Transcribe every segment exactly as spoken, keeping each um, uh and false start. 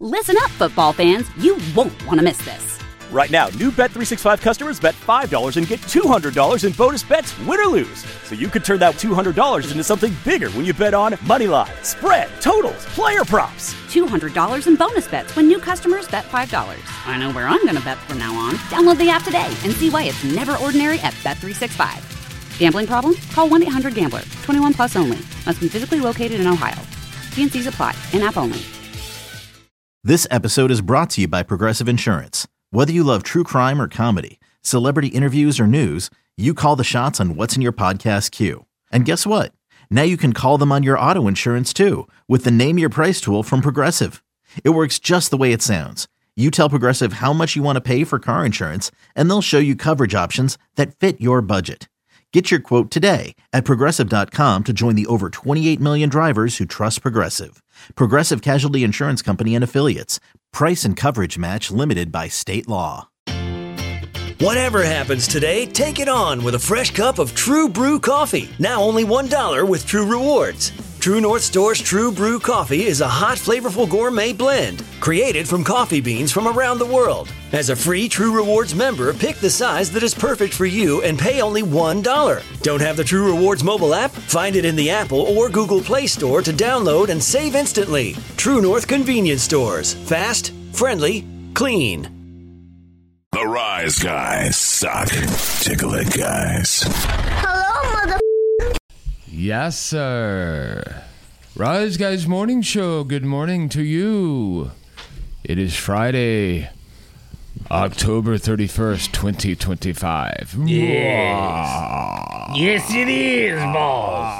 Listen up, football fans. You won't want to miss this. Right now, new Bet three sixty-five customers bet five dollars and get two hundred dollars in bonus bets, win or lose. So you could turn that two hundred dollars into something bigger when you bet on money line, spread, totals, player props. two hundred dollars in bonus bets when new customers bet five dollars. I know where I'm going to bet from now on. Download the app today and see why it's never ordinary at Bet three sixty-five. Gambling problem? Call one eight hundred gambler. twenty-one plus only. Must be physically located in Ohio. T and C's apply. In-app only. This episode is brought to you by Progressive Insurance. Whether you love true crime or comedy, celebrity interviews or news, you call the shots on what's in your podcast queue. And guess what? Now you can call them on your auto insurance too with the Name Your Price tool from Progressive. It works just the way it sounds. You tell Progressive how much you want to pay for car insurance, and they'll show you coverage options that fit your budget. Get your quote today at Progressive dot com to join the over twenty-eight million drivers who trust Progressive. Progressive Casualty Insurance Company and Affiliates. Price and coverage match limited by state law. Whatever happens today, take it on with a fresh cup of True Brew coffee. Now only one dollar with True Rewards. True North Store's True Brew coffee is a hot, flavorful gourmet blend created from coffee beans from around the world. As a free True Rewards member, pick the size that is perfect for you and pay only one dollar. Don't have the True Rewards mobile app? Find it in the Apple or Google Play Store to download and save instantly. True North Convenience Stores. Fast, friendly, clean. The Rise Guys suck. Tickle it, guys. Hello, mother. Yes, sir. Rise Guys Morning Show. Good morning to you. It is Friday, October thirty-first, twenty twenty-five. Yes. Yes, it is, boss.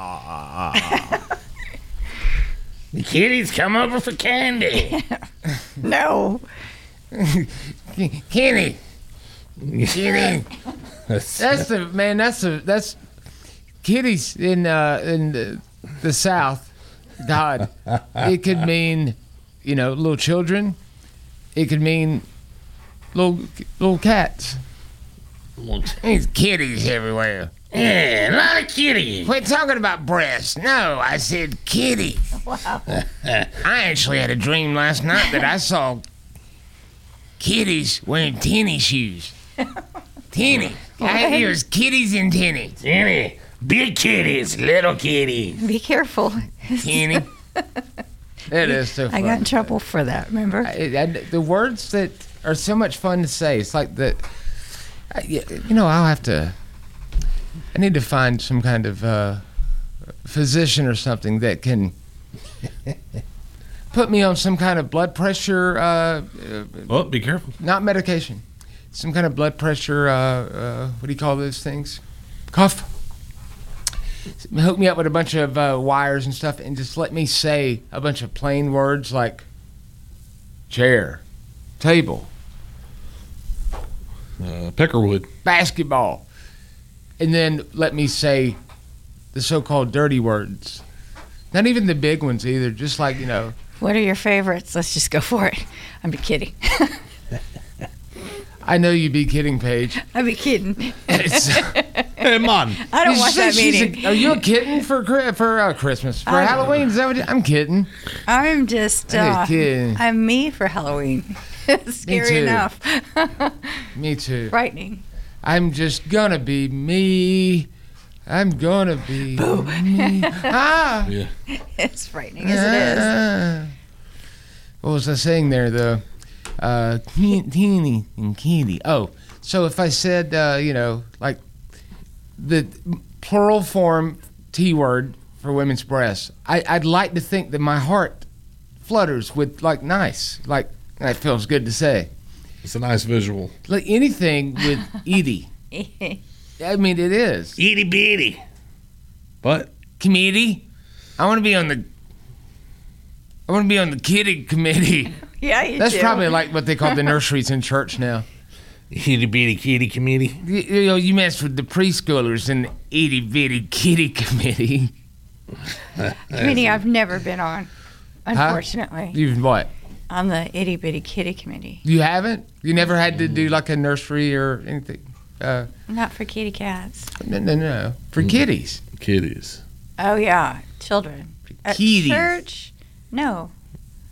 The kitties come over for candy. No. Kenny. Kenny. That's the man. That's the that's kitties in uh, in the, the South. God, it could mean, you know, little children. It could mean little little cats. There's kitties everywhere. Yeah, a lot of kitties. Quit talking about breasts. No, I said kitties. Wow. I actually had a dream last night that I saw kitties wearing tennis shoes. Tennis. I, it was kitties and tennis. Tennis. Big kitties, little kitties. Be careful. Tennis. It is so fun. I got in trouble for that, remember? I, I, the words that are so much fun to say. It's like the, I, you know, I'll have to, I need to find some kind of uh, physician or something that can put me on some kind of blood pressure. Uh, oh, be careful. Not medication. Some kind of blood pressure, uh, uh, what do you call those things? Cuff. Hook me up with a bunch of uh, wires and stuff and just let me say a bunch of plain words like chair, table, uh, peckerwood, basketball, and then let me say the so-called dirty words. Not even the big ones either, just like, you know. What are your favorites? Let's just go for it. I'm be kidding. I know you be kidding, Paige. I be kidding. Hey, Mom. I don't watch that meeting. A, are you a kitten for for uh, Christmas? For I'm, Halloween? Is that what you, I'm kidding. I'm just, uh, I'm kidding. I'm me for Halloween. Scary me enough. Me too. Frightening. I'm just gonna be me. I'm gonna be Boo. me. Ah. Yeah. It's frightening as it is. Ah. What was I saying there, though? Uh, teeny and kitty. Oh, so if I said, uh, you know, like the plural form T word for women's breasts, I, I'd like to think that my heart flutters with like nice, like that feels good to say. It's a nice visual. Like anything with Edie. I mean, it is. Itty bitty. What? Committee? I want to be on the. I want to be on the kitty committee. Yeah, you That's do. probably like what they call the nurseries in church now. Itty bitty kitty committee. You, you know, you mess with the preschoolers in the itty bitty kitty committee. Committee I've never been on, unfortunately. Huh? You've what? On the itty bitty kitty committee. You haven't? You never had to do like a nursery or anything? Uh, Not for kitty cats. No, no, no. For kitties. Kitties. Oh, yeah. Children. At kitties. church? No.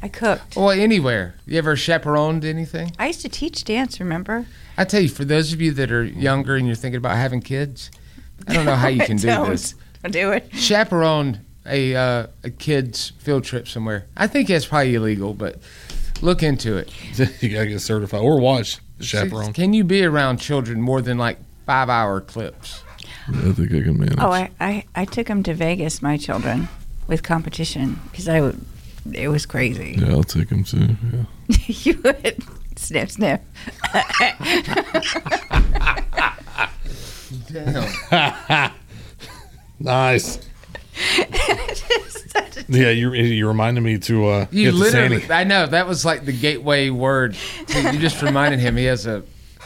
I cooked. Well, anywhere. You ever chaperoned anything? I used to teach dance, remember? I tell you, for those of you that are younger and you're thinking about having kids, I don't know how you can do Don't. this. Don't do it. Chaperone a uh, a kid's field trip somewhere. I think that's probably illegal, but look into it. You gotta get certified or watch the chaperone. Can you be around children more than like five hour clips? I think I can manage. Oh, I, I, I took them to Vegas, my children, with competition because I would. It was crazy. Yeah, I'll take them too. Yeah. You would sniff, sniff. Damn. Nice. Yeah, you you reminded me to uh, You get the literally, Sandy. I know that was like the gateway word. You just reminded him he has a.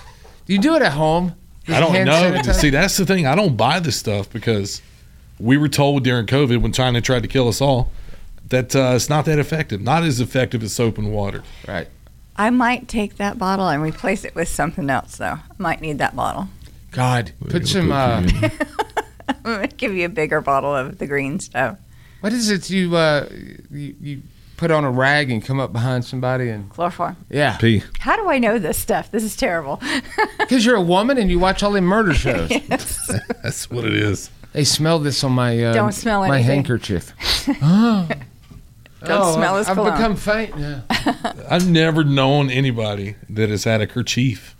Do you do it at home? Does I don't hand know. sanitize? See, that's the thing. I don't buy this stuff because we were told during COVID when China tried to kill us all that uh, it's not that effective. Not as effective as soap and water. Right. I might take that bottle and replace it with something else, though. I might need that bottle. God, put It'll some. put Uh, you in. I'm going to give you a bigger bottle of the green stuff. what is it you uh you, you put on a rag and come up behind somebody and Chloroform. yeah? Pee. How do I know this stuff? This is terrible. Because you're a woman and you watch all the murder shows. Yes. That's what it is. They smell this on my uh, Don't smell my anything. handkerchief. oh. Don't Oh, smell I've, his I've cologne. become faint. Yeah. I've never known anybody that has had a kerchief.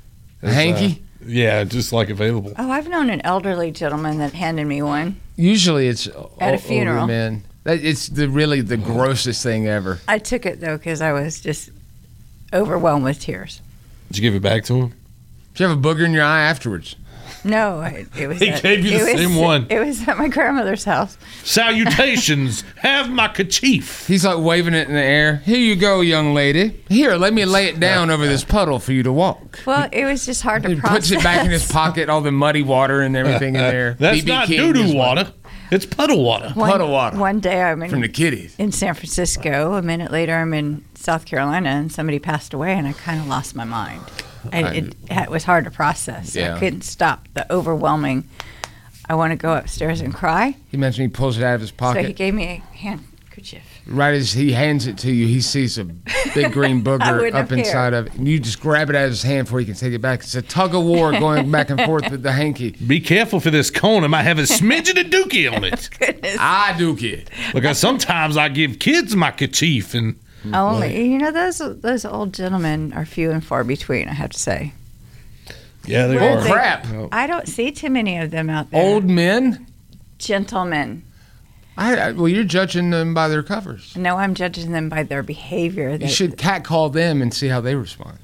A hanky? Uh, yeah, just like available. Oh, I've known an elderly gentleman that handed me one. Usually it's At a o- older funeral. men. That, it's the really the grossest thing ever. I took it, though, because I was just overwhelmed with tears. Did you give it back to him? Did you have a booger in your eye afterwards? No, it, it was. He at, gave you it the was- same one. It was at my grandmother's house. Salutations. Have my kerchief. He's like waving it in the air. Here you go, young lady. Here, let me lay it down over this puddle for you to walk. Well, it was just hard to He process. puts it back in his pocket, all the muddy water and everything in there. That's B B not King doo is doo like- water. It's puddle water. One, Puddle water. One day I'm in, From the kitties. in San Francisco. A minute later, I'm in South Carolina, and somebody passed away, and I kind of lost my mind. I, I- it, it was hard to process. Yeah. I couldn't stop the overwhelming. I want to go upstairs and cry. He mentioned he pulls it out of his So he pocket. gave me a handkerchief. Right as he hands it to you, he sees a big green I booger wouldn't up have inside cared. of it. And you just grab it out of his hand before he can take it back. It's a tug of war going back and forth with the hanky. Be careful for this cone. It might have a smidgen of dookie on it. Goodness. I do kid. Because sometimes I give kids my kerchief and Only, you know, those those old gentlemen are few and far between, I have to say. yeah, they Where are. they- crap. I don't see too many of them out there. Old men? gentlemen. I, I, well, you're judging them by their covers. No, I'm judging them by their behavior. You That- should catcall them and see how they respond.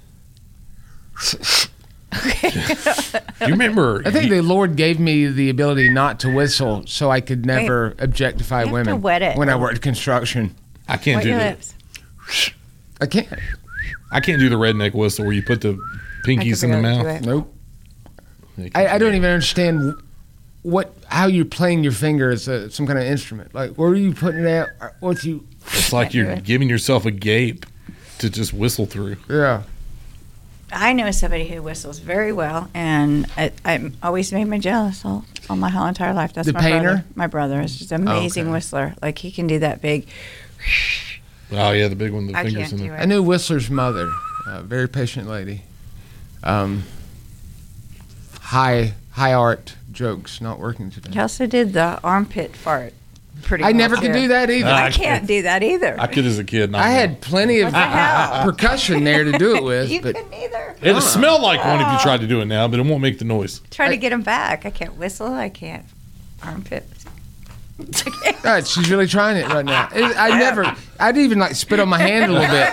Do you remember? I think the Lord gave me the ability not to whistle so I could never objectify You have women to wet it. when I worked construction. I can't Wet do your the lips. I can't. I can't do the redneck whistle where you put the pinkies in the barely do mouth. it. Nope. Yeah, you I, I can't don't do even understand what how you're playing your finger as a, some kind of instrument. Like, where are you putting it out? What you? it. It's like you're giving yourself a gape to just whistle through. Yeah. I know somebody who whistles very well, and I, I'm always made me jealous all, all my whole entire life. That's The my painter? brother. My brother is just an amazing okay. whistler. Like, he can do that big. Oh yeah, the big one, the I fingers can't in do there. I knew Whistler's mother, a very patient lady. Um, high high art jokes not working today. He also did the armpit fart. Pretty I well, never could too. do that either. I can't do that either. I could as a kid. Not I now. had plenty of What the hell? percussion there to do it with, You but couldn't either. It'll smell like one if you tried to do it now, but it won't make the noise. Try to get him back. I can't whistle. I can't armpit. God, she's really trying it right now. It- I never, I'd even like spit on my hand a little bit.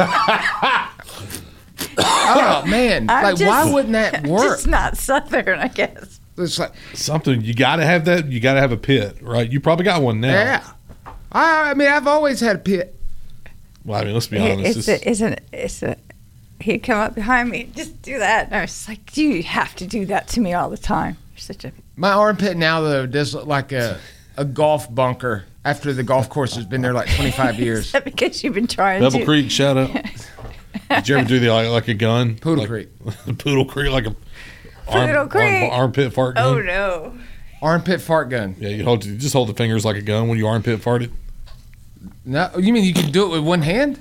Oh man, I'm like why just- wouldn't that work? Just not southern, I guess. It's like, Something you got to have that. You got to have a pit, right? You probably got one now. yeah. I, I mean, I've always had a pit. Well, I mean, let's be It- honest. It's It's, a, it's a, it's a, he'd come up behind me, just do that. And I was like, you have to do that to me all the time. You're such a, My armpit now though does look like a a golf bunker after the golf course has been there like twenty-five years. is that because you've been trying Pebble to? Creek, shout out. Did you ever do the like, like a gun? Poodle like, Creek. Poodle Creek, like a Poodle Creek. armpit fart gun. Oh no. Armpit fart gun. Yeah, you hold you just hold the fingers like a gun when you armpit farted. No, you mean you can do it with one hand?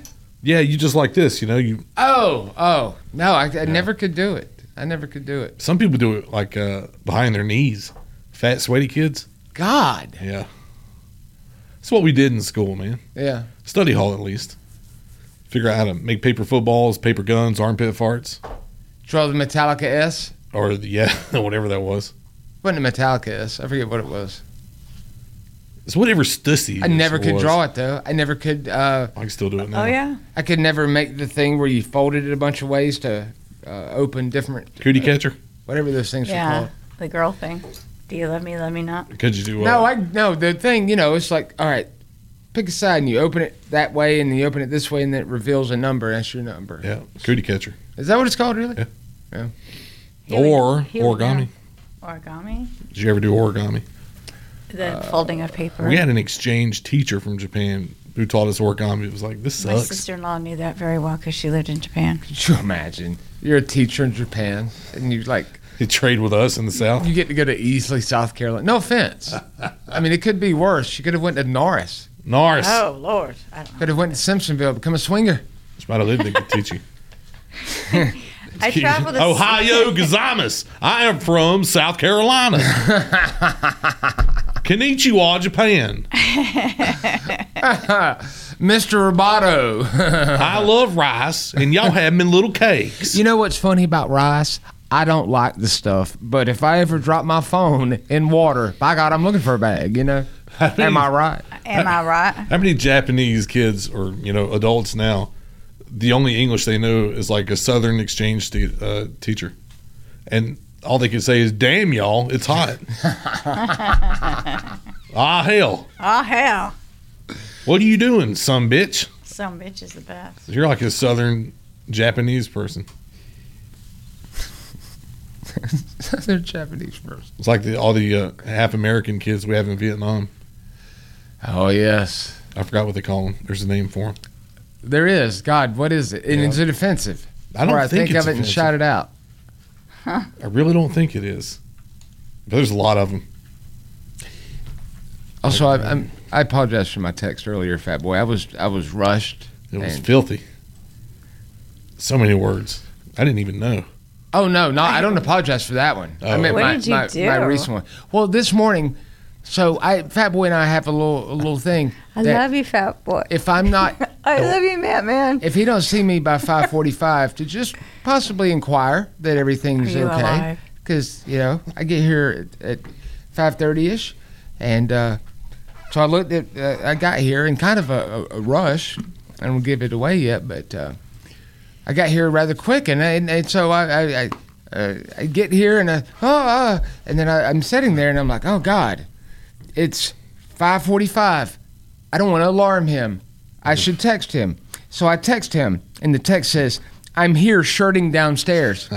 Yeah, you just like this, you know. You Oh, oh. No, I, I never could do it. I never could do it. Some people do it like uh, behind their knees. Fat, sweaty kids. God. Yeah. That's what we did in school, man. Yeah. Study hall, at least. Figure out how to make paper footballs, paper guns, armpit farts. Draw the Metallica S? Or, yeah, whatever that was. Wasn't a Metallica S. I forget what it was. It's whatever Stussy I never could was. draw it, though. I never could. Uh, I can still do it now. Oh, yeah. I could never make the thing where you folded it a bunch of ways to uh, open different. Cootie catcher? Whatever those things are Yeah, called. the girl thing. Do you love me, love me not? Could you do No, uh, I no. The thing, you know, it's like, all right, pick a side and you open it that way and then you open it this way and then it reveals a number. That's your number. Yeah, cootie catcher. Is that what it's called, really? Yeah. Yeah. Here we- Or here we origami. go. Origami? Did you ever do origami? The folding of paper. We had an exchange teacher from Japan who taught us origami. It was like, this My sucks. sister-in-law knew that very well because she lived in Japan. Could you imagine? You're a teacher in Japan and you like He trade with us in the South. you get to go to Easley, South Carolina. No offense. I mean, it could be worse. You could have went to Norris. Norris. Oh, Lord. I don't know. Could have went to Simpsonville, become a swinger. She might have lived in Katichi. I traveled to Ohio Gazamas. I am from South Carolina. Konnichiwa, Japan. Mister Roboto. I love rice, and y'all have me little cakes. You know what's funny about rice? I don't like the stuff, but if I ever drop my phone in water, by God, I'm looking for a bag, you know? Am I right? Am I right? How many Japanese kids or, you know, adults now, the only English they know is like a Southern exchange te- uh, teacher. And all they can say is, damn, y'all, it's hot. Ah, hell. Oh, hell. What are you doing, some bitch? Some bitch is the best. You're like a Southern Japanese person. They're Japanese first. It's like the, all the uh, half American kids we have in Vietnam. Oh, yes. I forgot what they call them. There's a name for them. There is. God, what is it? And Yeah. is it offensive? I don't or I think think it's of it and offensive. shout it out. I really don't think it is. But there's a lot of them. Also, I, I'm, I apologize for my text earlier, Fat Boy. I was I was rushed. It was and- filthy. So many words. I didn't even know. Oh no, no, I don't apologize for that one. I Oh. meant What my, did you my, do? my recent one. Well, this morning, so I Fat Boy and I have a little a little thing. I that love you, fat boy. If I'm not, I love you, Matt, man. if he don't see me by five forty-five, to just possibly inquire that everything's Are you okay, alive? because you know I get here at, at five thirty ish, and uh, so I looked at uh, I got here in kind of a, a, a rush. I don't give it away yet, but uh, I got here rather quick, and and, and so I I, I, uh, I get here and I oh uh, and then I, I'm sitting there and I'm like, oh God, it's five forty-five. I don't want to alarm him. I should text him. So I text him, and the text says, I'm here shirting downstairs.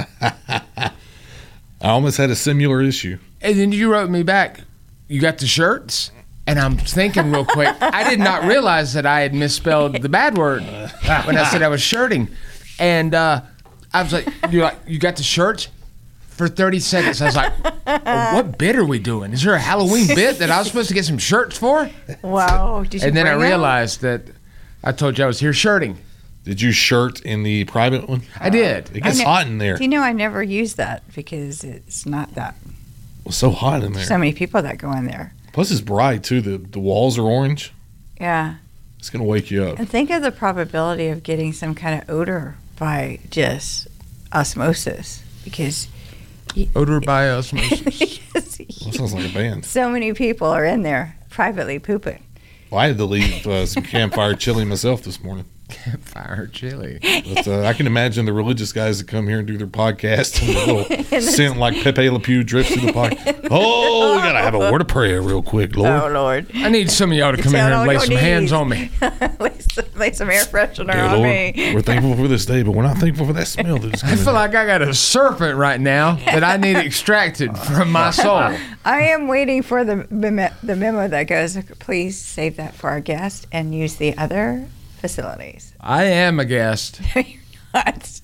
I almost had a similar issue. And then you wrote me back, you got the shirts? And I'm thinking real quick, I did not realize that I had misspelled the bad word when I said I was shirting. And uh, I was like, you're like, you got the shirts? For thirty seconds, I was like, oh, what bit are we doing? Is there a Halloween bit that I was supposed to get some shirts for? Wow. Did you And then I bring them? realized that I told you I was here shirting. Did you shirt in the private one? I did. It gets I know- hot in there. Do you know I never use that because it's not that. It's so hot in there. So many people that go in there. Plus, it's bright too. The the walls are orange. Yeah. It's gonna wake you up. And think of the probability of getting some kind of odor by just osmosis because Odor by osmosis. That sounds like a band. so many people are in there privately pooping. Well, I had to leave uh, some campfire chili myself this morning. Campfire chili. But uh, I can imagine the religious guys that come here and do their podcast and the little scent like Pepe Le Pew drips through the podcast. Oh, we gotta have a word of prayer real quick, Lord. Oh, Lord. I need some of y'all to come in Down here and on lay your some hands knees. on me. lay, some, lay some air freshener Dear on Lord, me. we're thankful for this day, but we're not thankful for that smell that is I coming. feel like I got a serpent right now that I need extracted from my soul. I am waiting for the memo, the memo that goes, please save that for our guest and use the other facilities. I am a guest. What?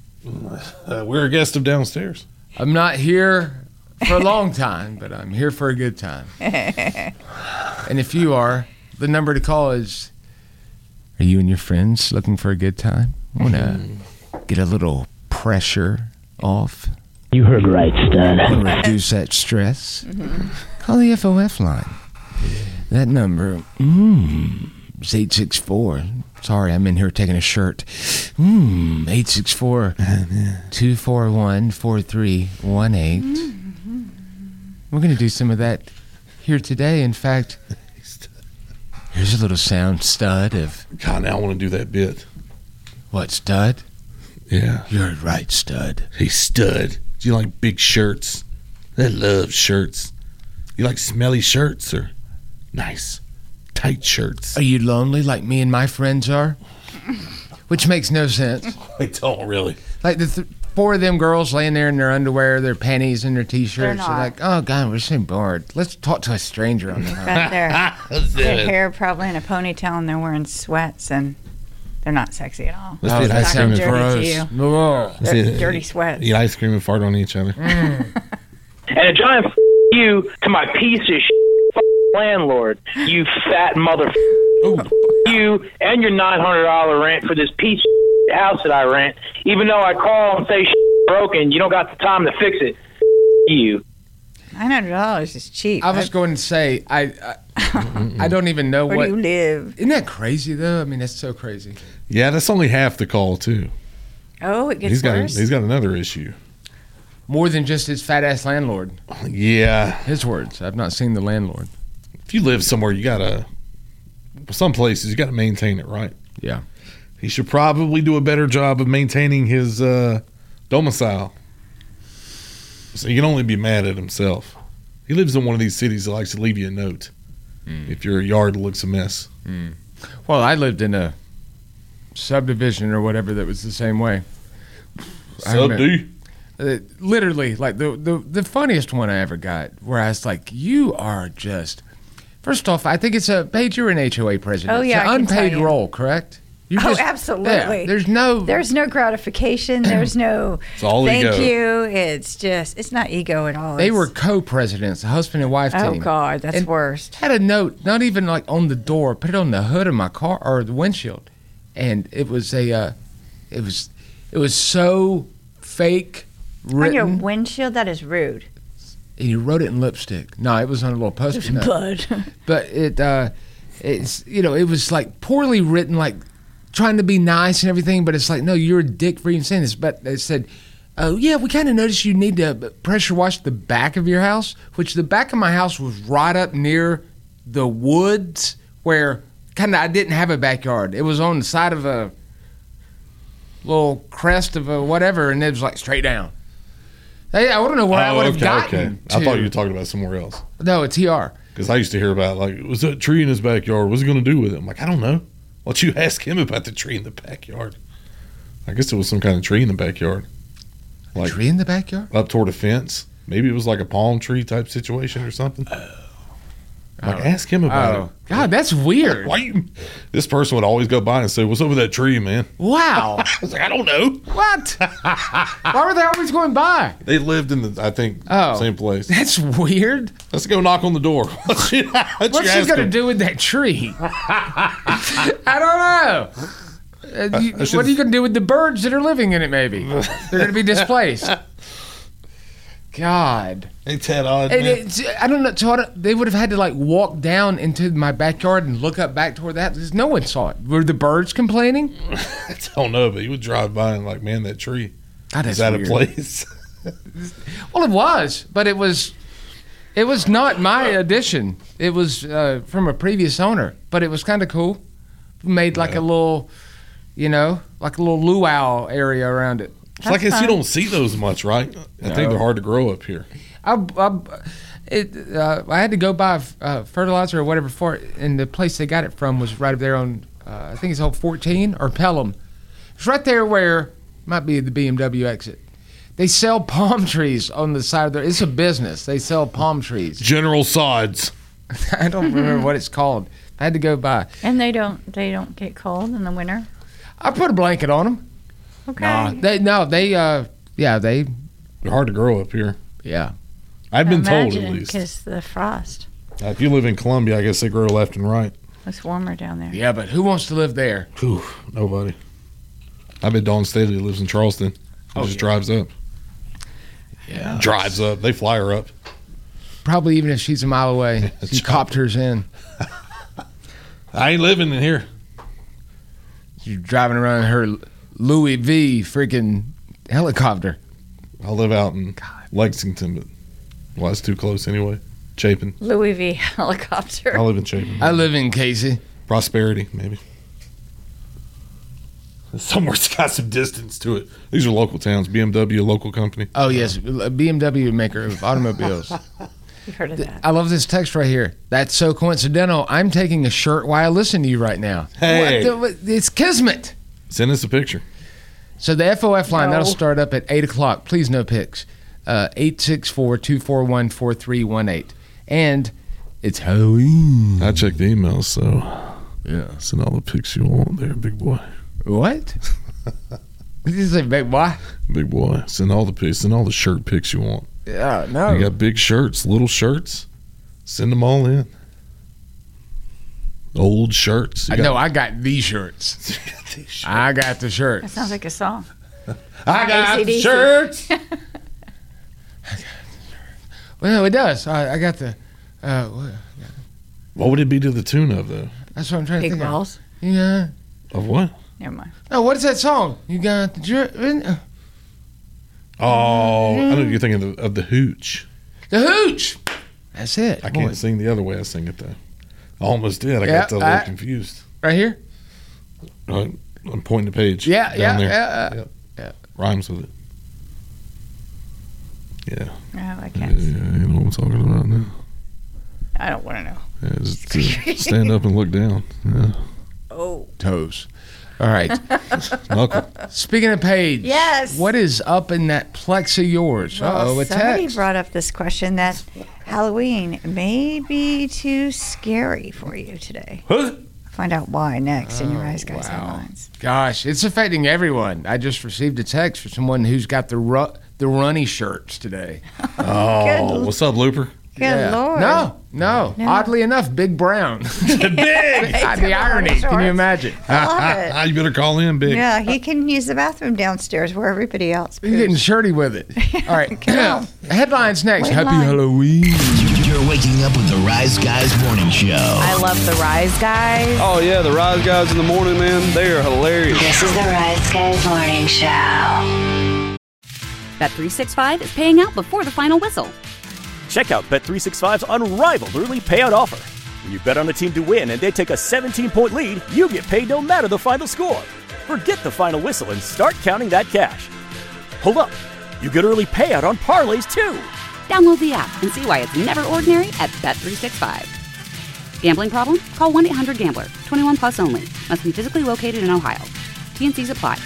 Uh, we're a guest of downstairs. I'm not here for a long time, but I'm here for a good time. And if you are, the number to call is Are you and your friends looking for a good time? Want to get a little pressure off? You heard right, stud. Want to reduce that stress? Mm-hmm. Call the F O F line. That number mm, is eight six four. Sorry, I'm in here taking a shirt. Mm, eight six four, two four one, four three one eight. We're going to do some of that here today. In fact, here's a little sound stud of... God, now I want to do that bit. What, stud? Yeah. You're right, stud. Hey, stud. Do you like big shirts? I love shirts. You like smelly shirts or nice, tight shirts? Are you lonely like me and my friends are? Which makes no sense. I don't really. Like the th- four of them girls laying there in their underwear, their panties, and their t-shirts. They're They're not. like, oh, God, we're so bored. Let's talk to a stranger on the phone. But their, their hair probably in a ponytail and they're wearing sweats and they're not sexy at all. Let's Oh, eat that ice sounds cream and dirty fart. to you. Whoa. Let's They're eat- dirty sweats. Eat ice cream and fart on each other. And a giant f- you to my piece of sh- f- landlord, you fat mother. F- you and your nine hundred dollars rent for this piece of house that I rent. Even though I call and say sh- broken, you don't got the time to fix it. F- you. nine hundred dollars is cheap. I was going to say, I I, I don't even know Where what... do you live? Isn't that crazy, though? I mean, that's so crazy. Yeah, that's only half the call, too. Oh, it gets He's got, worse? he's got another issue. More than just his fat-ass landlord. Yeah. His words. I've not seen the landlord. If you live somewhere, you got to... Some places, you got to maintain it, right? Yeah. He should probably do a better job of maintaining his uh, domicile. So he can only be mad at himself. He lives in one of these cities that likes to leave you a note mm. if your yard looks a mess. Mm. Well, I lived in a subdivision or whatever that was the same way. Sub D? Uh, literally, like the, the the funniest one I ever got, where I was like, "You are just." First off, I think it's a Paige. You're an H O A president. Oh, yeah, it's I an can tell unpaid you. role, correct? You're Oh, just- absolutely. yeah, there's no. There's no gratification. There's no It's all thank ego. you. It's just, it's not ego at all. They It's- were co-presidents, a husband and wife Oh, team. God, that's And worst. Had a note, not even like on the door, put it on the hood of my car or the windshield, and it was a, uh, it was, it was so fake On your written. windshield, that is rude. And he wrote it in lipstick. No, it was on a little post-it note. Blood. But it, uh, it's you know, it was like poorly written, like trying to be nice and everything. But it's like, no, you're a dick for even saying this. But they said, oh yeah, we kind of noticed you need to pressure wash the back of your house, which the back of my house was right up near the woods where kind of I didn't have a backyard. It was on the side of a little crest of a whatever, and it was like straight down. Hey, I don't know where I Oh, would have okay, gotten okay. to. I thought you were talking about somewhere else. No, it's T R. Because I used to hear about, like, was that tree in his backyard? What's he going to do with it? I'm like, I don't know. Why don't you ask him about the tree in the backyard? I guess it was some kind of tree in the backyard. Like, Tree in the backyard? up toward a fence. Maybe it was like a palm tree type situation or something. Like, Oh. ask him about Oh, it. God, that's weird. Why you? This person would always go by and say, "What's up with that tree, man?" Wow. I was like, "I don't know." What? Why were they always going by? They lived in the, I think, Oh. same place. That's weird. Let's go knock on the door. What's she, what's What's you she ask going to him? do with that tree? I don't know. Uh, you- I should- what are you going to do with the birds that are living in it, maybe? They're going to be displaced. God. Ain't that odd, And man? it's, I don't know. So I don't, they would have had to like walk down into my backyard and look up back toward that because no one saw it. Were the birds complaining? I don't know, but he would drive by and like, man, that tree God, is that's out weird. of place. Well, it was, but it was, it was not my addition. It was uh, from a previous owner, but it was kind of cool. Made like a little, you know, like a little luau area around it. It's like I guess you don't see those much, right? I think No. they're hard to grow up here. I, I, it, uh, I had to go buy uh, fertilizer or whatever for it, and the place they got it from was right up there on, uh, I think it's on fourteen or Pelham. It's right there where might be the B M W exit. They sell palm trees on the side of there. It's a business. They sell palm trees. General Sods. I don't remember what it's called. I had to go by. And they don't they don't get cold in the winter. I put a blanket on them. Okay. Nah, they no, they uh, yeah, they They're hard to grow up here. yeah. I've been told at Imagine, least. because the frost. Uh, if you live in Columbia, I guess they grow left and right. It's warmer down there. Yeah, but who wants to live there? Whew, nobody. I bet Dawn Staley lives in Charleston. She Oh, just yeah. drives up. Yeah. Drives up. They fly her up. Probably even if she's a mile away. She copters in. I ain't living in here. She's driving around in her Louis V freaking helicopter. I live out in Lexington, but well, that's too close anyway. Chapin. Louis V helicopter. I live in Chapin. I live in Casey. Prosperity, maybe. Somewhere's got some distance to it. These are local towns. B M W, a local company. Oh, yes. A B M W maker of automobiles. You've heard of that. I love this text right here. That's so coincidental. I'm taking a shirt while I listen to you right now. Hey. What the, it's kismet. Send us a picture. So the F O F line, No. that'll start up at eight o'clock. Please no pics. Uh, eight six four, two four one, four three one eight. And it's Halloween. I checked the emails, so Yeah. send all the pics you want there, big boy. What? Did you say big boy? Big boy. Send all the pics. Send all the shirt pics you want. Yeah, no. You got big shirts, little shirts. Send them all in. Old shirts. You I got- know, I got these shirts. I got the That shirts. sounds like a song. I got the A C D C. shirts. Well, no, it does. I, I got the. Uh, what- What would it be to the tune of, though? that's what I'm trying to Big think balls. of. Yeah. Of what? Never mind. Oh, what is that song? You got the. jer- Oh, I know you're thinking of the, of the hooch. The hooch. That's it. I can't Boy. sing the other way I sing it, though. I almost did. I Yeah, got a little I- confused. Right here? Right, I'm pointing the page. Yeah, down yeah, there. yeah, uh, Yep. yeah. Rhymes with it. Yeah. Oh, I Yeah, can't. you know what I'm talking about now. I don't want to know. Yeah, just, just stand up and look down. Yeah. Oh. Toes. All right. Knuckle. Speaking of Paige. Yes. What is up in that Plex of yours? Well, Uh-oh, a somebody text. brought up this question that Halloween may be too scary for you today. Huh? Find out why next in your Oh, Eyes Guys wow. headlines. Gosh, it's affecting everyone. I just received a text from someone who's got the ru- the runny shirts today. Oh, what's up, Looper? Good Lord. No, no, No. Oddly enough, Big Brown. Big! Ah, the irony. Can shorts. you imagine? I love it. You better call in, Big. Yeah, he can use the bathroom downstairs where everybody else You're getting poops. shirty with it. All right. Come on. Headlines next. Wait Happy line. Halloween. You're waking up with the Rise Guys Morning Show. I love the Rise Guys. Oh, yeah, the Rise Guys in the morning, man. They are hilarious. This is the Rise Guys Morning Show. Bet three sixty-five is paying out before the final whistle. Check out Bet three sixty-five's unrivaled early payout offer. When you bet on a team to win and they take a seventeen-point lead, you get paid no matter the final score. Forget the final whistle and start counting that cash. Hold up. You get early payout on parlays, too. Download the app and see why it's never ordinary at Bet three sixty-five. Gambling problem? Call one eight hundred gambler. twenty-one plus only. Must be physically located in Ohio. T N Cs apply.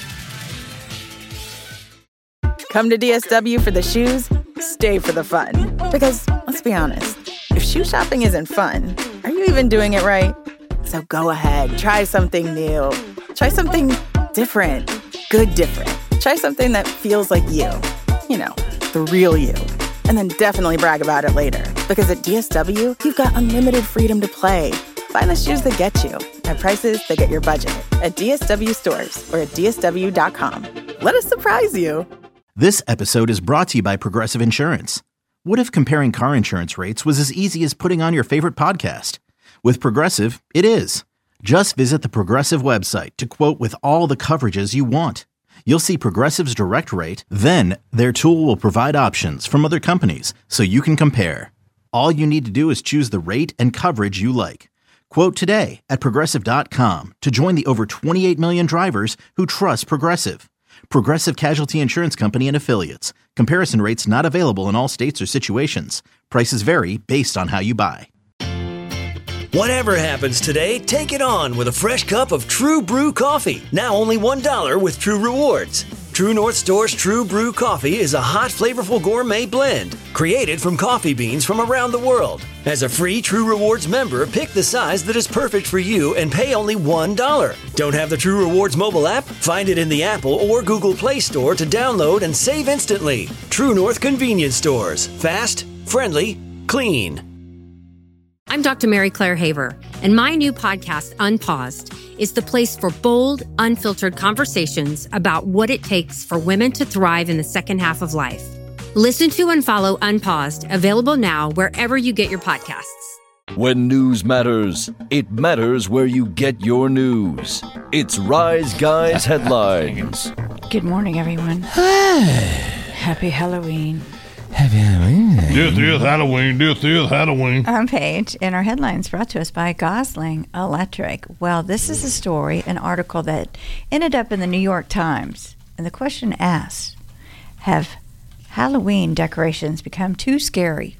Come to D S W for the shoes, stay for the fun. Because, let's be honest, if shoe shopping isn't fun, are you even doing it right? So go ahead, try something new. Try something different. Good different. Try something that feels like you. You know, the real you. And then definitely brag about it later. Because at D S W, you've got unlimited freedom to play. Find the shoes that get you at prices that get your budget at D S W stores or at D S W dot com. Let us surprise you. This episode is brought to you by Progressive Insurance. What if comparing car insurance rates was as easy as putting on your favorite podcast? With Progressive, it is. Just visit the Progressive website to quote with all the coverages you want. You'll see Progressive's direct rate, then their tool will provide options from other companies so you can compare. All you need to do is choose the rate and coverage you like. Quote today at Progressive dot com to join the over twenty-eight million drivers who trust Progressive. Progressive Casualty Insurance Company and Affiliates. Comparison rates not available in all states or situations. Prices vary based on how you buy. Whatever happens today, take it on with a fresh cup of True Brew coffee. Now only one dollar with True Rewards. True North Store's True Brew coffee is a hot, flavorful gourmet blend created from coffee beans from around the world. As a free True Rewards member, pick the size that is perfect for you and pay only one dollar. Don't have the True Rewards mobile app? Find it in the Apple or Google Play Store to download and save instantly. True North Convenience Stores. Fast, friendly, clean. I'm Doctor Mary Claire Haver, and my new podcast, Unpaused, is the place for bold, unfiltered conversations about what it takes for women to thrive in the second half of life. Listen to and follow Unpaused, available now wherever you get your podcasts. When news matters, it matters where you get your news. It's Rise Guys Headlines. Good morning, everyone. Happy Halloween. Happy Halloween. This is Halloween. This is Halloween. I'm Paige, and our headlines brought to us by Gosling Electric. Well, this is a story, an article that ended up in the New York Times. And the question asks, have Halloween decorations become too scary?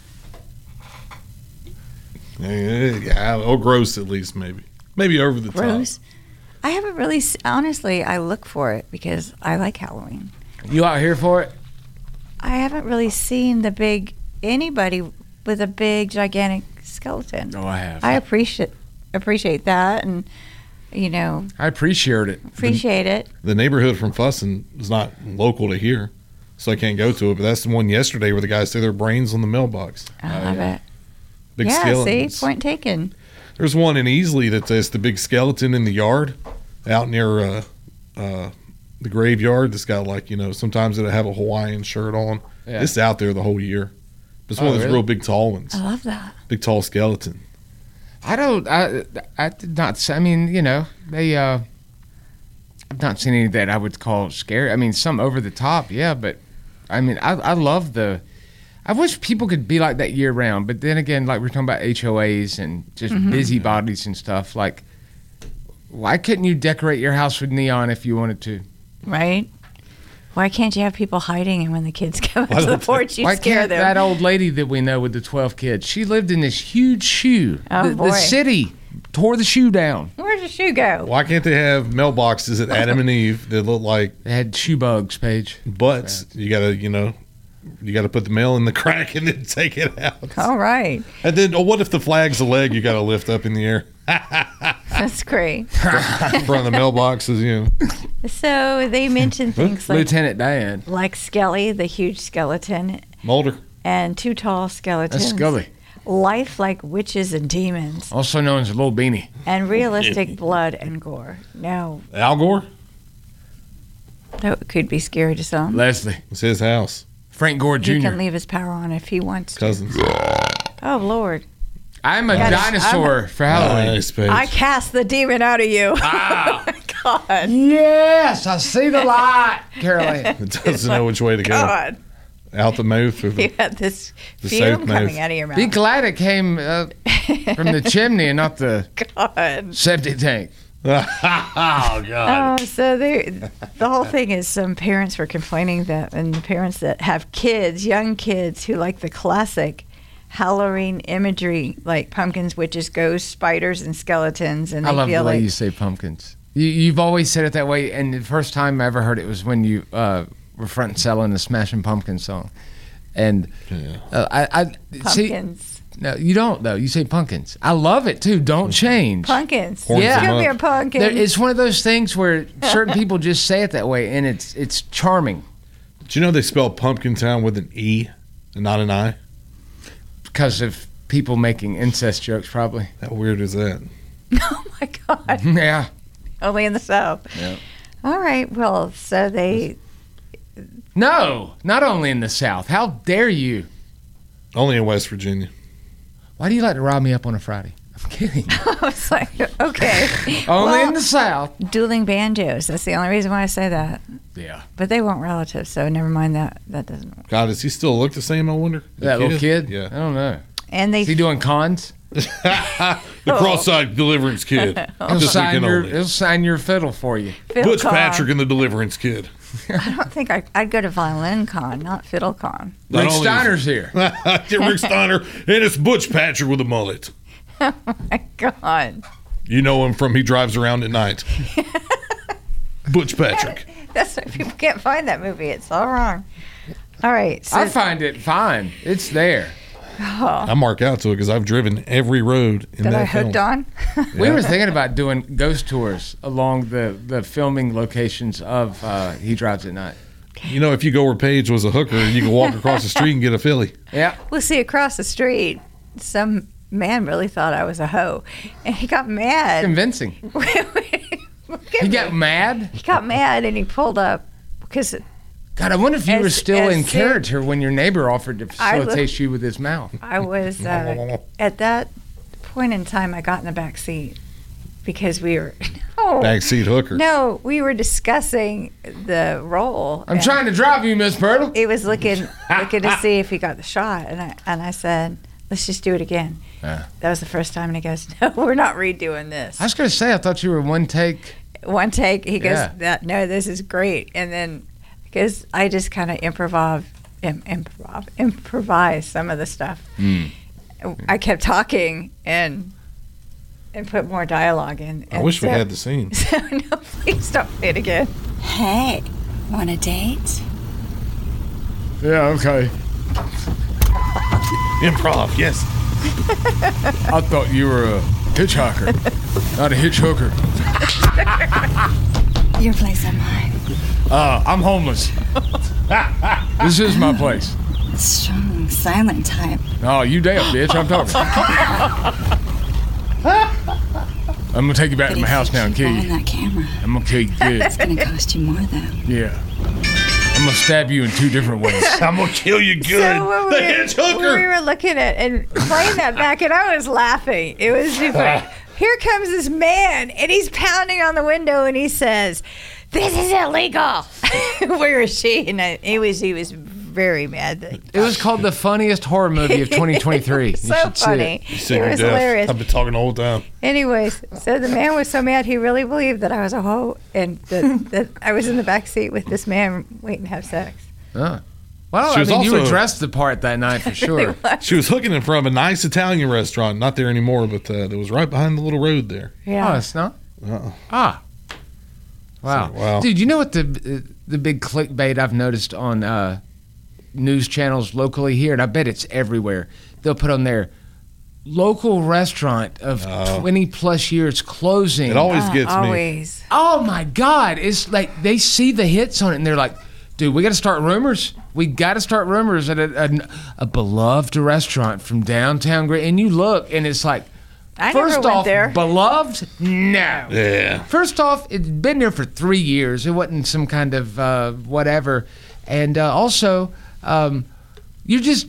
Yeah, or gross at least, maybe. Maybe over the Gross? top. I haven't really, s- honestly, I look for it because I like Halloween. You out here for it? I haven't really seen the big, anybody with a big, gigantic skeleton. Oh, I have. I appreciate appreciate that, and, you know, I appreciate it. appreciate it. The neighborhood from Fussin is not local to here, so I can't go to it. But that's the one yesterday where the guys threw their brains on the mailbox. I love it. Big yeah, skeletons. see, point taken. There's one in Easley that's it's the big skeleton in the yard out near uh, uh, the graveyard that's got, like, you know, sometimes it'll have a Hawaiian shirt on. Yeah. It's out there the whole year. But it's one Oh, of those really? real big tall ones. I love that. Big tall skeleton. I don't. I. I did not. s- I mean, you know, they. Uh, I've not seen any that I would call scary. I mean, some over the top, yeah. But I mean, I. I love the. I wish people could be like that year round. But then again, like we're talking about H O As and just Mhm. busybodies and stuff. Like, why couldn't you decorate your house with neon if you wanted to? Right? Why can't you have people hiding, and when the kids come Why to the don't they- porch, you Why scare can't them? that old lady that we know with the twelve kids? She lived in this huge shoe. Oh, the, boy. the city tore the shoe down. Where'd your shoe go? Why can't they have mailboxes at Adam and Eve that look like they had shoe bugs, Paige? Butts. You gotta, you know, you gotta put the mail in the crack and then take it out. All right. And then, oh, what if the flag's a leg you gotta lift up in the air? That's great. In front of the mailboxes, you know. So they mentioned things like Lieutenant Dan. like Skelly, the huge skeleton, Mulder. and two tall skeletons. That's Scully. Life like witches and demons, Also known as a little beanie. and realistic blood and gore. No, Al Gore? that could be scary to some. Leslie. It's his house. Frank Gore He Junior can leave his power on if he wants to. Cousins. Oh, Lord. I'm a Gotta- dinosaur I'm a- for Halloween. Nice, Paige. I cast the demon out of you. Ah. God. Yes, I see the light, Caroline. It doesn't know which way to go. God. Out the mouth or the, You had this the fume south coming mouth. out of your mouth. Be glad it came uh, from the chimney and not the God. septic tank. Oh, God. Oh, so they, the whole thing is some parents were complaining that, and the parents that have kids, young kids who like the classic Halloween imagery, like pumpkins, witches, ghosts, spiders, and skeletons, and they I love feel the way like you say pumpkins. You, you've always said it that way, and the first time I ever heard it was when you uh, were front and selling the Smashing Pumpkins song. And uh, I, I see. pumpkins. No, you don't though. You say pumpkins. I love it too. Don't change. Pumpkins. Horns Yeah. Give them me a up. pumpkin. There, it's one of those things where certain people just say it that way, and it's it's charming Do you know they spell Pumpkin Town with an E and not an I? because of people making incest jokes, probably. How weird is that? Oh my God. Yeah. Only in the South. Yeah. All right. Well, so they. No, not only in the South. How dare you? Only in West Virginia. Why do you like to rob me up on a Friday? I'm kidding. I was like, okay. Only Well, in the South. Dueling banjos. That's the only reason why I say that. Yeah. But they weren't relatives, so never mind that. That doesn't work. God, does he still look the same, I wonder? The That little kid? I Yeah. don't know. And they Is he doing cons? The cross-eyed deliverance kid. He'll This sign, weekend your, only. he'll sign your fiddle for you. Fiddle Butch con. Patrick and the deliverance kid. I don't think I, I'd go to violin con, not fiddle con. Not Rick only is- Steiner's here. Rick Steiner, and it's Butch Patrick with a mullet. Oh my God. You know him from He Drives Around at Night. Butch Patrick. That's why people can't find that movie. It's all wrong. All right. So, I find it fine. It's there. oh, I mark out to it because I've driven every road in that that I hooked film. on. We Yeah. were thinking about doing ghost tours along the, the filming locations of uh, He Drives at Night. You know, if you go where Paige was a hooker, you can walk across the street and get a Philly. Yeah. We'll see across the street some man really thought I was a hoe, and he got mad. Convincing. He got mad? He got mad, and he pulled up because. God, I wonder if you as, were still in soon, character when your neighbor offered to facilitate look, you with his mouth. I was uh, at that point in time. I got in the back seat because we were no backseat hooker. No, we were discussing the role. I'm trying to drive you, Miss Purtle. He was looking looking to see if he got the shot, and I and I said, "Let's just do it again." Yeah. That was the first time, and he goes, "No, we're not redoing this." I was going to say, I thought you were one take. One take. He goes, Yeah. "That no, this is great," and then. Because I just kind of improv, im- improv, improvise some of the stuff. Mm. I kept talking and and put more dialogue in. I And wish we so- had the scene. So no, please don't play it again. Hey, want a date? Yeah, okay. Improv, yes. I thought you were a hitchhiker, not a hitch hooker. Your place or mine? Uh, I'm homeless. This is my place. Strong, silent type. Oh, you damn, bitch. I'm talking. I'm going to take you back But to my if house you now and keep kill buying you. that camera, I'm going to kill you good. it's gonna cost you more though. Yeah. I'm going to stab you in two different ways. I'm going to kill you good. So when we, the hitch hooker. when we were looking at and playing that back, and I was laughing. It was super. Here comes this man, and he's pounding on the window, and he says, "This is illegal." Where is she? And I, he was he was very mad. That, It was called the funniest horror movie of twenty twenty-three. so you should funny. See It it. was hilarious. I've been talking the whole time. Anyways, so the man was so mad he really believed that I was a hoe and that, that I was in the back seat with this man waiting to have sex. Oh. Well, She I was mean, you also- were dressed the part that night for sure. She was hooking in front of a nice Italian restaurant, not there anymore, but uh, that was right behind the little road there. Yeah. Oh, it's not? Uh-uh. Ah. Wow. So, wow. Dude, you know what the uh, the big clickbait I've noticed on uh, news channels locally here, and I bet it's everywhere. They'll put on there, local restaurant of twenty plus years closing. It always Uh, gets me. always. Oh my God. It's like they see the hits on it and they're like, dude, we got to start rumors. We got to start rumors at a, a, a beloved restaurant from downtown. Gra- And you look and it's like, I first never went off, there. beloved? No. Yeah. First off, it'd been there for three years. It wasn't some kind of uh, whatever. And uh, also, um, you're just,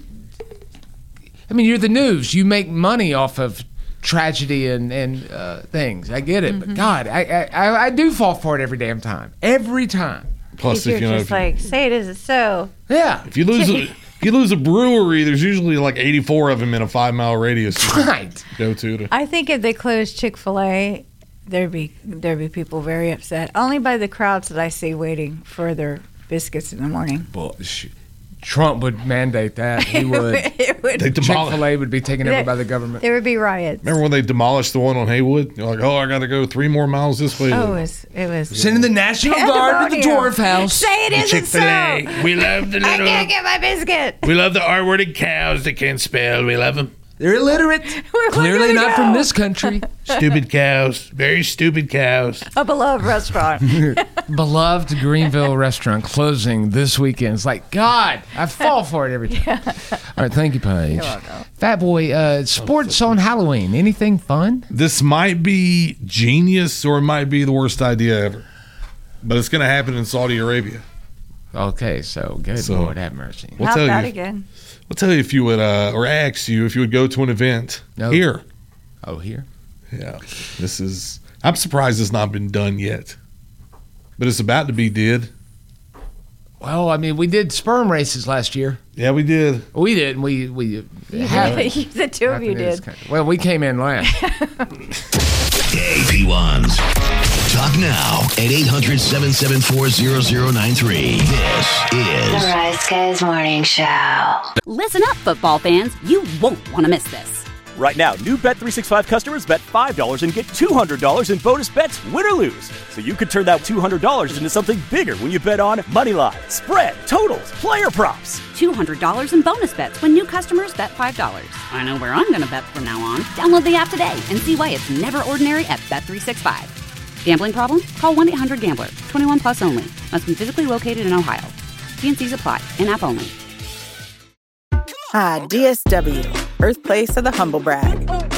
I mean, you're the news. You make money off of tragedy and, and uh, things. I get it. But God, I, I, I do fall for it every damn time. Every time. Plus, You're if you know, just if you, like, say it isn't so. Yeah. if you lose a, if you lose a brewery, there's usually like eighty-four of them in a five mile radius. you Right. Go to. to. I think if they closed Chick-fil-A, there'd be there'd be people very upset. Only by the crowds that I see waiting for their biscuits in the morning. Well, sh- Trump would mandate that. He would. It would- They demol- Chick-fil-A would be taken over There- by the government. There would be riots. Remember when they demolished the one on Haywood? You're like, oh, I got to go three more miles this way. Oh, it was it was Sending the National Guard to the Pandemonium. Dwarf House. Say it isn't Chick-fil-A. so. We love the I little. can't get my biscuit. We love the R-worded cows that can't spell. We love them. They're illiterate. Where Clearly did it not go? from this country. Stupid cows. Very stupid cows. A beloved restaurant. Beloved Greenville restaurant closing this weekend. It's like, God, I fall for it every time. All right, thank you, Paige. You're welcome. Fat Boy, uh, sports on Halloween. Anything fun? This might be genius or it might be the worst idea ever. But it's going to happen in Saudi Arabia. Okay, so good So, Lord have mercy. We'll Not tell that you. again. We'll tell you if you would, uh, or ask you if you would go to an event No. here. Oh, here? Yeah. This is, I'm surprised it's not been done yet. But it's about to be did. Well, I mean, we did sperm races last year. Yeah, we did. We did. and We we You have did. You- the two of you did. Well, we came in last. Hey, P ones. Talk now at eight hundred, seven seven four, zero zero nine three. This The is Rise Guys Morning Show. Listen up, football fans. You won't want to miss this. Right now, new Bet three sixty-five customers bet five dollars and get two hundred dollars in bonus bets, win or lose. So you could turn that two hundred dollars into something bigger when you bet on money line, spread, totals, player props. two hundred dollars in bonus bets when new customers bet five dollars. I know where I'm going to bet from now on. Download the app today and see why it's never ordinary at Bet three sixty-five. Gambling problem? Call one eight hundred gambler. twenty-one plus only. Must be physically located in Ohio. T N Cs apply. In-app only. Ah, D S W, birthplace of the humble brag.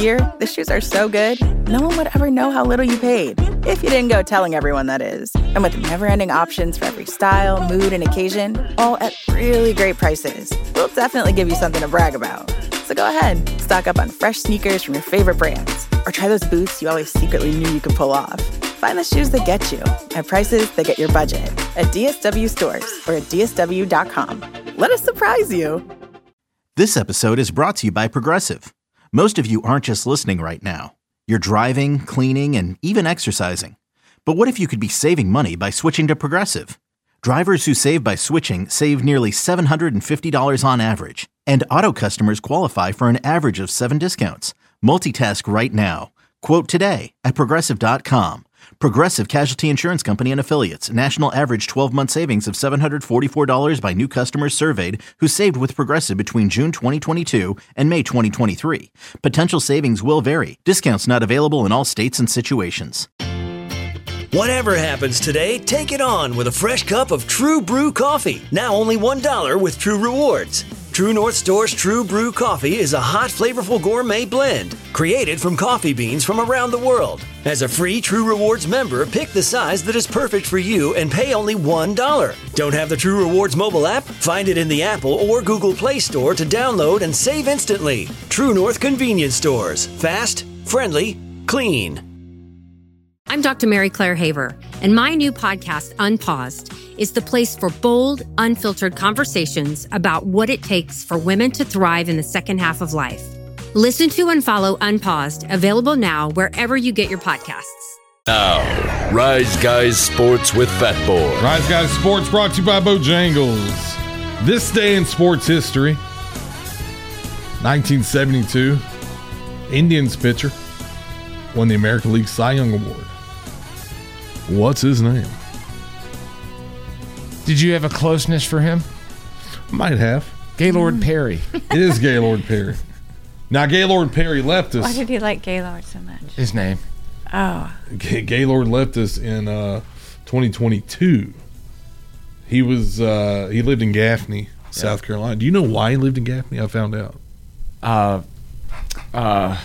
year, the shoes are so good, no one would ever know how little you paid. If you didn't go telling everyone, that is. And with never-ending options for every style, mood, and occasion, all at really great prices, we'll definitely give you something to brag about. So go ahead, stock up on fresh sneakers from your favorite brands, or try those boots you always secretly knew you could pull off. Find the shoes that get you at prices that get your budget at D S W stores or at D S W dot com. Let us surprise you. This episode is brought to you by Progressive. Most of you aren't just listening right now. You're driving, cleaning, and even exercising. But what if you could be saving money by switching to Progressive? Drivers who save by switching save nearly seven hundred fifty dollars on average. And auto customers qualify for an average of seven discounts. Multitask right now. Quote today at Progressive dot com. Progressive Casualty Insurance Company and Affiliates. National average twelve-month savings of seven hundred forty-four dollars by new customers surveyed who saved with Progressive between June twenty twenty-two and May twenty twenty-three. Potential savings will vary. Discounts not available in all states and situations. Whatever happens today, take it on with a fresh cup of True Brew coffee. Now only one dollar with True Rewards. True North Store's True Brew coffee is a hot, flavorful gourmet blend created from coffee beans from around the world. As a free True Rewards member, pick the size that is perfect for you and pay only one dollar. Don't have the True Rewards mobile app? Find it in the Apple or Google Play Store to download and save instantly. True North Convenience Stores. Fast, friendly, clean. I'm Doctor Mary Claire Haver, and my new podcast, Unpaused, is the place for bold, unfiltered conversations about what it takes for women to thrive in the second half of life. Listen to and follow Unpaused, available now wherever you get your podcasts. Now, Rise Guys Sports with Fat Boy. Rise Guys Sports brought to you by Bojangles. This day in sports history, nineteen seventy-two, Indians pitcher won the American League Cy Young Award. What's his name? Did you have a closeness for him? Might have. Gaylord Perry. It is Gaylord Perry. Now, Gaylord Perry left us. Why did he like Gaylord so much? His name. Oh. G- Gaylord left us in uh, twenty twenty-two. He was uh, he lived in Gaffney, South yeah. Carolina. Do you know why he lived in Gaffney? I found out. Uh, uh,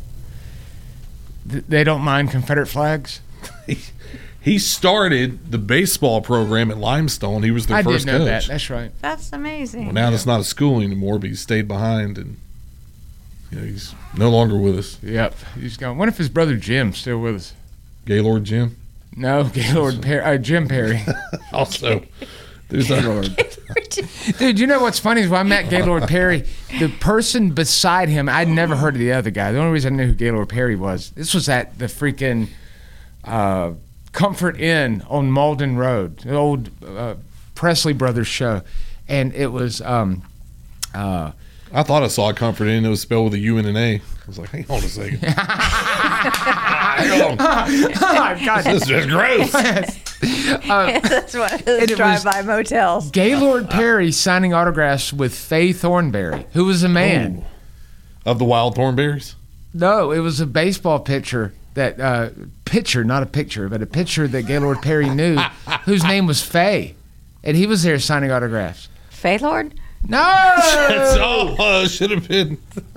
th- they don't mind Confederate flags. He started the baseball program at Limestone. He was their I first did know coach. That. That's right. That's amazing. Well, now yeah. it's not a school anymore, but he stayed behind, and you know, he's no longer with us. Yep, he's gone. What if his brother Jim's still with us? Gaylord Jim? No, Gaylord Perry. Uh, Jim Perry. Also, there's a dude. You know what's funny is when I met Gaylord Perry, the person beside him, I'd never heard of the other guy. The only reason I knew who Gaylord Perry was, this was at the freaking uh, Comfort Inn on Malden Road, the old uh, Presley Brothers show, and it was. Um, uh, I thought I saw a Comfort Inn. It was spelled with a U and an A. I was like, hang on a second. Hang on. Oh, God. This is gross. Uh, That's what it drive-by motels. Gaylord Perry signing autographs with Faye Thornberry, who was a man. Ooh. Of the Wild Thornberries? No, it was a baseball pitcher. That uh, pitcher, not a picture, but a pitcher that Gaylord Perry knew, whose name was Faye, and he was there signing autographs. Faylord? No, that's all. Uh, should have been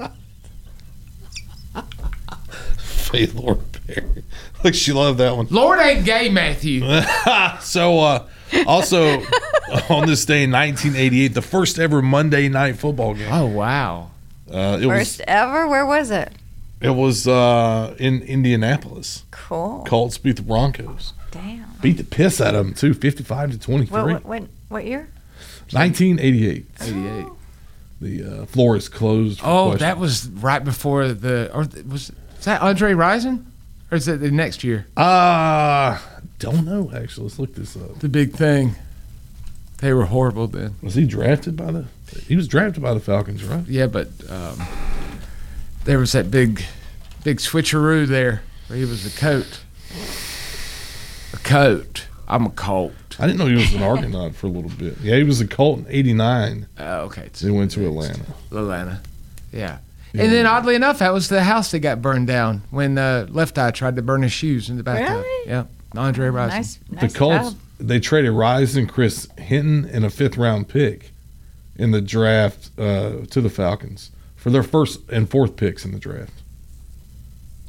Faylord Perry. Look, she loved that one. Lord ain't gay, Matthew. So, uh, also on this day in nineteen eighty-eight, the first ever Monday Night Football game. Oh wow! Uh, it first was, ever? Where was it? It was uh, in Indianapolis. Cool. Colts beat the Broncos. Damn. Beat the piss out of them too, fifty-five to twenty-three. What, what, what year? nineteen eighty-eight. eighty-eight. The uh, floor is closed. For oh, questions. that was right before the. Or was is that Andre Rison, or is it the next year? Uh don't know. Actually, let's look this up. The big thing. They were horrible then. Was he drafted by the? He was drafted by the Falcons, right? Yeah, but um, there was that big, big switcheroo there where he was a coat. A coat. I'm a Colt. I didn't know he was an Argonaut for a little bit. Yeah, he was a Colt in eighty-nine. Oh, okay. He went to Atlanta. Atlanta. Yeah. yeah. And then, oddly enough, that was the house that got burned down when uh, Left Eye tried to burn his shoes in the bathtub. Really? Yeah. Andre Rison. Nice, the nice Colts, job. they traded Rison, Chris Hinton, and a fifth-round pick in the draft uh, to the Falcons for their first and fourth picks in the draft.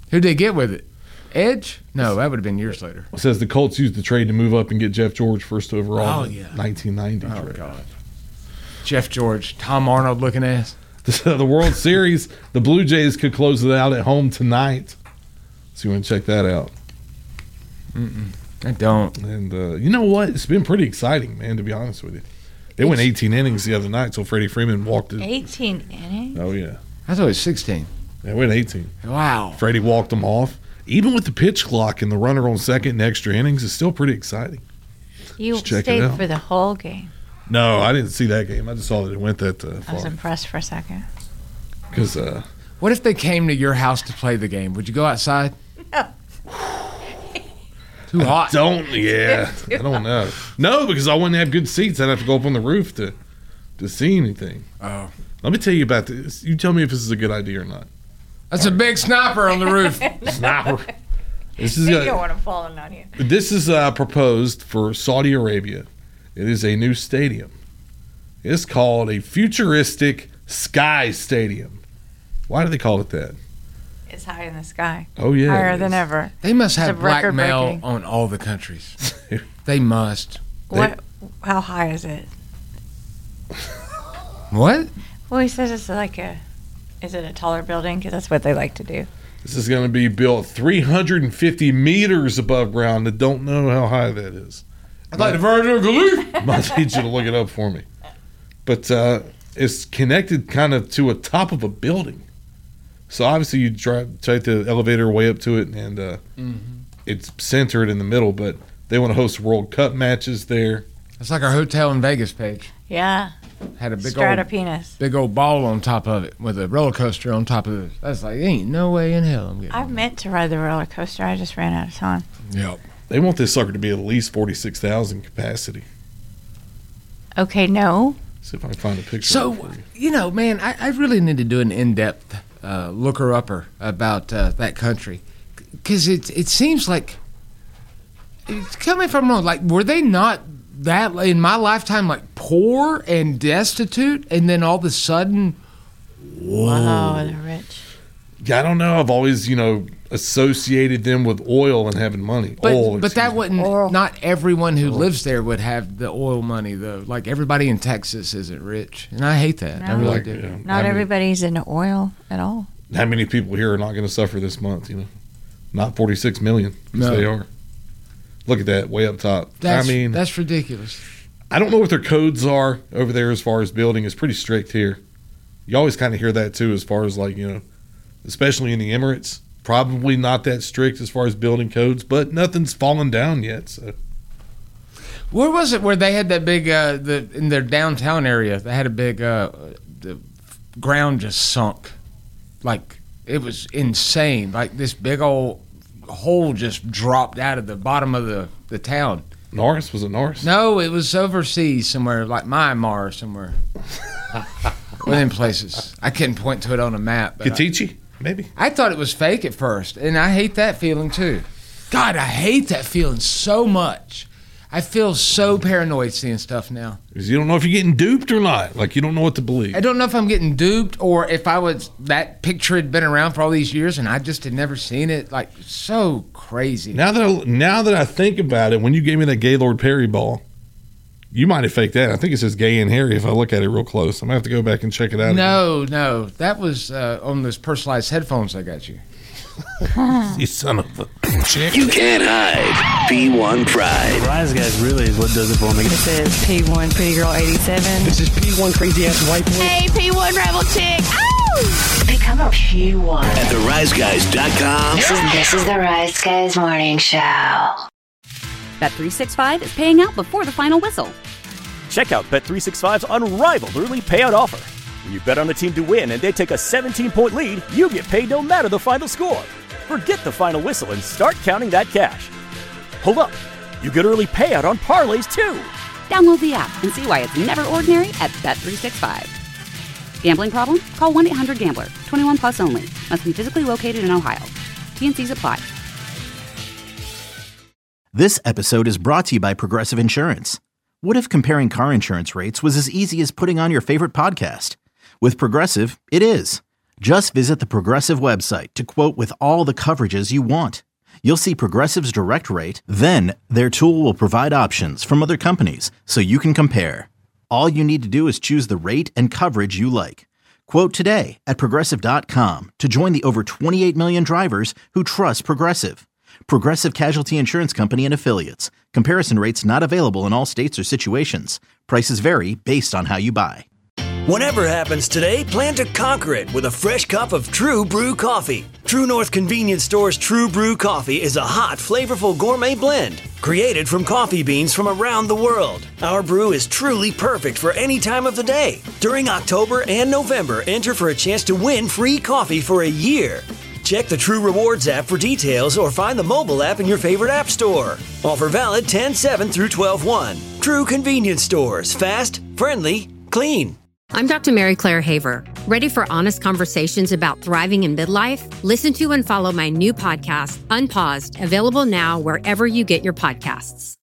Who'd they get with it? Edge? No, that would have been years later. It says the Colts used the trade to move up and get Jeff George first overall Oh, in the yeah. nineteen ninety Oh, trade. God. Jeff George, Tom Arnold looking ass. The, the World Series, the Blue Jays could close it out at home tonight. So you want to check that out. Mm-mm. I don't. And uh, you know what? It's been pretty exciting, man, to be honest with you. They went eighteen innings the other night, so Freddie Freeman walked it. eighteen innings? Oh, yeah. I thought it was sixteen. They went eighteen. Wow. Freddie walked them off. Even with the pitch clock and the runner on second and extra innings, it's still pretty exciting. You Just check it stayed out. for the whole game. No, I didn't see that game. I just saw that it went that uh, I was far. impressed for a second. Because uh, What if they came to your house to play the game? Would you go outside? No. Too hot. Don't, yeah. I don't know. No, because I wouldn't have good seats. I'd have to go up on the roof to to see anything. Oh. Let me tell you about this. You tell me if this is a good idea or not. That's a big sniper on the roof. Sniper. This is You a, don't want to fall on you. This is uh, proposed for Saudi Arabia. It is a new stadium. It's called a futuristic sky stadium. Why do they call it that? It's high in the sky. Oh, yeah, Higher it than is. ever. They must It's have a record blackmail breaking. on all the countries. They must. What? How high is it? What? Well, he says it's like a. Is it a taller building? Because that's what they like to do. This is going to be built three hundred fifty meters above ground. I don't know how high that is. I thought the Virgin Khalifa. I might need you to look it up for me. But uh, it's connected kind of to a top of a building. So obviously you drive, take the elevator way up to it, and uh, Mhm. it's centered in the middle. But they want to host World Cup matches there. It's like our hotel in Vegas page. Yeah. Had a big Strata old penis. big old ball on top of it with a roller coaster on top of it. That's like, ain't no way in hell I'm getting. I've meant to ride the roller coaster. I just ran out of time. Yep. They want this sucker to be at least forty-six thousand capacity. Okay, no. See if I can find a picture. So, of it for you. you know, man, I, I really need to do an in-depth uh, looker-upper about uh, that country. Because it, it seems like, it's coming from, like, were they not that, in my lifetime, like, poor and destitute? And then all of a sudden, whoa. Wow, they're rich. Yeah, I don't know. I've always, you know, associated them with oil and having money. But, oil, but that excuse me. wouldn't, not everyone who lives there would have the oil money, though. Like, everybody in Texas isn't rich. And I hate that. I No. really Like, do. yeah. Not I mean, everybody's into oil at all. How many people here are not going to suffer this month? You know, not forty-six million. 'cause No. they are. Look at that way up top. That's, I mean, that's ridiculous. I don't know what their codes are over there as far as building. It's pretty strict here. You always kind of hear that too, as far as like, you know, especially in the Emirates. Probably not that strict as far as building codes, but nothing's fallen down yet. So Where was it where they had that big uh, the in their downtown area? They had a big uh, the ground just sunk, like it was insane. Like this big old hole just dropped out of the bottom of the, the town. Norris was it Norris? No, it was overseas somewhere, like Myanmar or somewhere. Within places, I couldn't point to it on a map. but I- Katichi, maybe. I thought it was fake at first, and I hate that feeling too. God, I hate that feeling so much. I feel so paranoid seeing stuff now. Because you don't know if you're getting duped or not. Like you don't know what to believe. I don't know if I'm getting duped or if I was that picture had been around for all these years and I just had never seen it. Like so crazy. Now that I, now that I think about it, when you gave me that Gaylord Perry ball, you might have faked that. I think it says Gay and Harry if I look at it real close. I'm gonna have to go back and check it out. No, no, that was uh, on those personalized headphones I got you. You son of a chick. You can't hide P one Pride. Rise Guys really is what does it for me. This is P one Pretty Girl eighty-seven. This is P one Crazy Ass White Boy. Hey, P one Rebel Chick. Ow! Become a P one. At the rise guys dot com. This is, this is the Rise Guys Morning Show. Bet three sixty-five is paying out before the final whistle. Check out Bet three sixty-five's unrivaled early payout offer. When you bet on a team to win and they take a seventeen-point lead, you get paid no matter the final score. Forget the final whistle and start counting that cash. Hold up. You get early payout on parlays too. Download the app and see why it's never ordinary at Bet three sixty-five. Gambling problem? Call one eight hundred gambler. twenty-one plus only. Must be physically located in Ohio. T N Cs apply. This episode is brought to you by Progressive Insurance. What if comparing car insurance rates was as easy as putting on your favorite podcast? With Progressive, it is. Just visit the Progressive website to quote with all the coverages you want. You'll see Progressive's direct rate, then their tool will provide options from other companies so you can compare. All you need to do is choose the rate and coverage you like. Quote today at Progressive dot com to join the over twenty-eight million drivers who trust Progressive. Progressive Casualty Insurance Company and Affiliates. Comparison rates not available in all states or situations. Prices vary based on how you buy. Whatever happens today, plan to conquer it with a fresh cup of True Brew coffee. True North Convenience Store's True Brew coffee is a hot, flavorful gourmet blend created from coffee beans from around the world. Our brew is truly perfect for any time of the day. During October and November, enter for a chance to win free coffee for a year. Check the True Rewards app for details or find the mobile app in your favorite app store. Offer valid ten seven through twelve one. True Convenience Stores. Fast, friendly, clean. I'm Doctor Mary Claire Haver. Ready for honest conversations about thriving in midlife? Listen to and follow my new podcast, Unpaused, available now wherever you get your podcasts.